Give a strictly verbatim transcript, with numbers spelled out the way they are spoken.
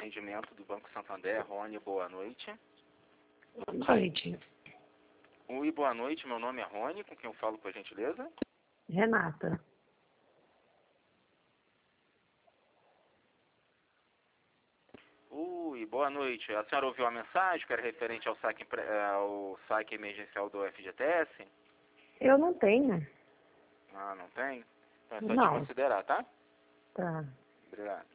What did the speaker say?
atendimento do Banco Santander. Rony, boa noite. Boa noite. Oi, boa noite. Meu nome é Rony, com quem eu falo, por gentileza? Renata. Oi, boa noite. A senhora ouviu a mensagem que era referente ao saque, ao saque emergencial do F G T S? Eu não tenho. Ah, não tem? Então é só Não. te considerar, tá? Tá. Obrigado.